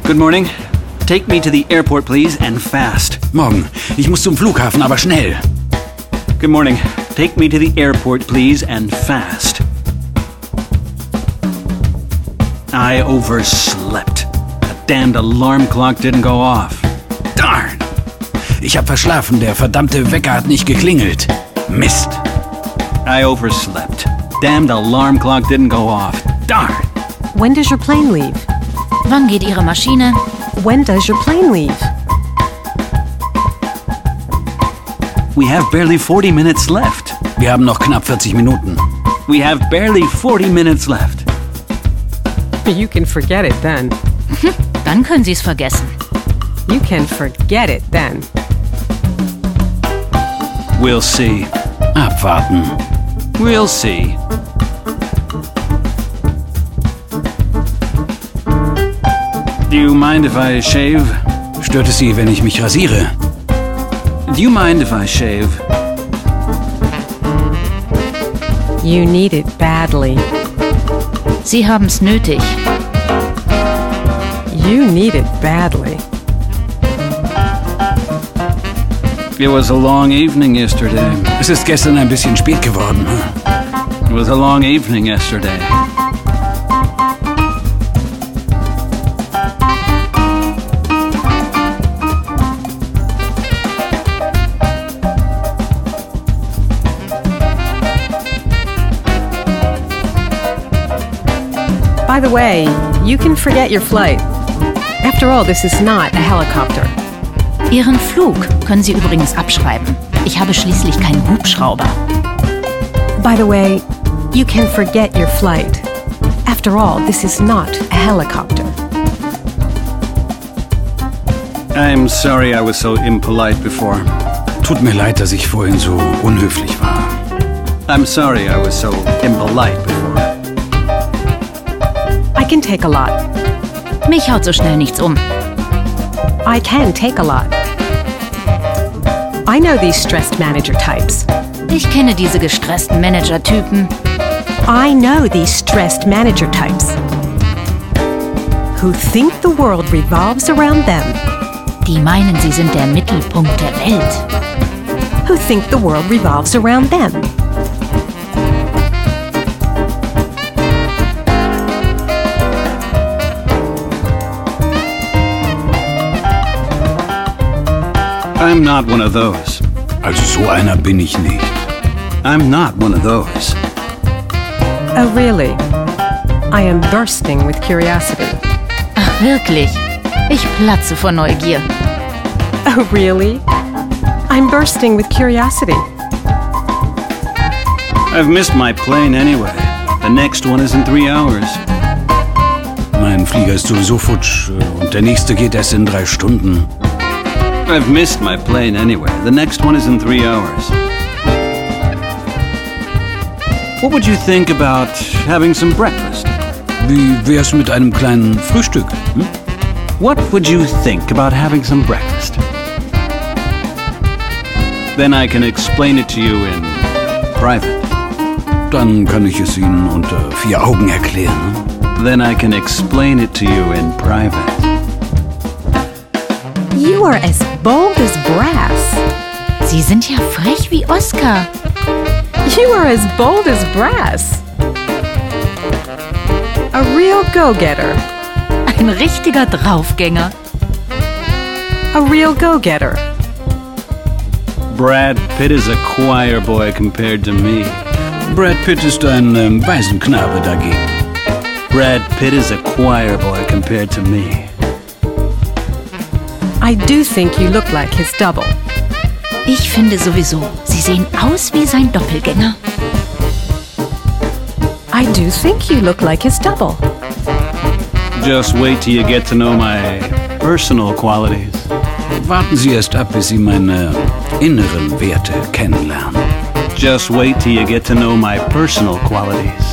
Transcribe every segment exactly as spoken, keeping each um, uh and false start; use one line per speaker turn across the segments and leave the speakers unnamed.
Good morning. Take me to the airport, please, and fast.
Morgen. Ich muss zum Flughafen, aber schnell.
Good morning. Take me to the airport, please, and fast. I overslept. That damned alarm clock didn't go off.
Darn! Ich hab verschlafen, der verdammte Wecker hat nicht geklingelt. Mist!
I overslept. Damned alarm clock didn't go off. Darn!
When does your plane leave?
Wann geht Ihre Maschine?
When does your plane leave?
We have barely forty minutes left.
Wir haben noch knapp vierzig Minuten.
We have barely forty minutes left.
You can forget it then.
Dann können Sie es vergessen.
You can forget it then.
We'll see.
Abwarten.
We'll see. Do you mind if I shave?
Stört es Sie, wenn ich mich rasiere?
Do you mind if I shave?
You need it badly.
Sie haben's nötig.
You need it badly.
It was a long evening yesterday.
Es ist gestern ein bisschen spät geworden.
It was a long evening yesterday.
By the way, you can forget your flight. After all, this is not a helicopter.
Ihren Flug können Sie übrigens abschreiben. Ich habe schließlich keinen Hubschrauber.
By the way, you can forget your flight. After all, this is not a helicopter.
I'm sorry I was so impolite before.
Tut mir leid, dass ich vorhin so unhöflich war.
I'm sorry I was so impolite before.
I can take a lot.
Mich haut so schnell nichts um.
I can take a lot. I know these stressed manager types.
Ich kenne diese gestressten Manager-Typen.
I know these stressed manager types. Who think the world revolves around them.
Die meinen, sie sind der Mittelpunkt der Welt.
Who think the world revolves around them.
I'm not one of those.
Also so einer bin ich nicht.
I'm not one of those.
Oh, really? I am bursting with curiosity.
Ach, wirklich? Ich platze vor Neugier.
Oh, really? I'm bursting with curiosity.
I've missed my plane anyway. The next one is in three hours.
Mein Flieger ist sowieso futsch und der nächste geht erst in drei Stunden.
I've missed my plane anyway. The next one is in three hours. What would you think about having some breakfast?
Wie wär's mit einem kleinen Frühstück? Hm?
What would you think about having some breakfast? Then I can explain it to you in private.
Dann kann ich es Ihnen unter vier Augen erklären.
Then I can explain it to you in private.
You are as bold as brass.
Sie sind ja frech wie Oscar.
You are as bold as brass. A real go-getter.
Ein richtiger Draufgänger.
A real go-getter.
Brad Pitt is a choir boy compared to me.
Brad Pitt ist ein ähm, Waisenknabe dagegen.
Brad Pitt is a choir boy compared to me.
I do think you look like his double.
Ich finde sowieso, Sie sehen aus wie sein Doppelgänger.
I do think you look like his double.
Just wait till you get to know my personal qualities.
Warten Sie erst ab, bis Sie meine inneren Werte kennenlernen.
Just wait till you get to know my personal qualities.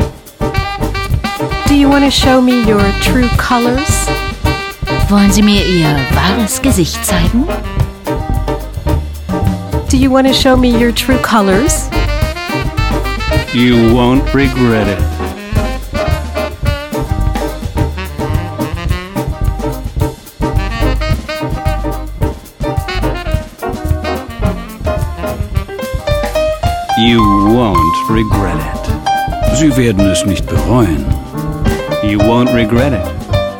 Do you want to show me your true colors?
Wollen Sie mir Ihr wahres Gesicht zeigen?
Do you want to show me your true colors?
You won't regret it. You won't regret it.
Sie werden es nicht bereuen.
You won't regret it.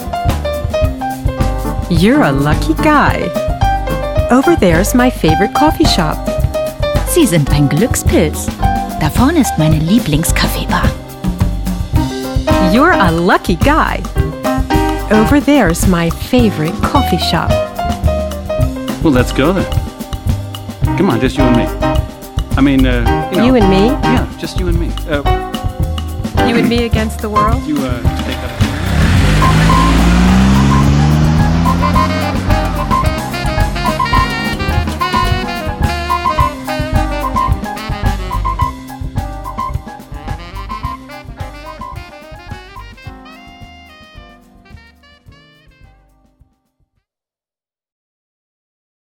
You're a lucky guy. Over there's my favorite coffee shop.
Sie sind ein Glückspilz. Da vorne ist meine Lieblingskaffeebar.
You're a lucky guy. Over there's my favorite coffee shop.
Well, let's go then. Come on, just you and me. I mean, uh, you know.
You and me?
Yeah, just you and me. Uh,
You and me against the world?
you, uh, take up